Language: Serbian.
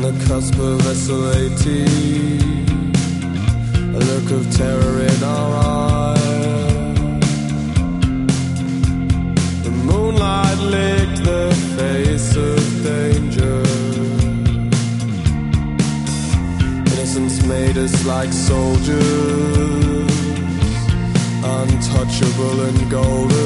the cusp of SLAT, a look of terror in our eyes. The moonlight licked the face of danger. Innocence made us like soldiers, untouchable and golden.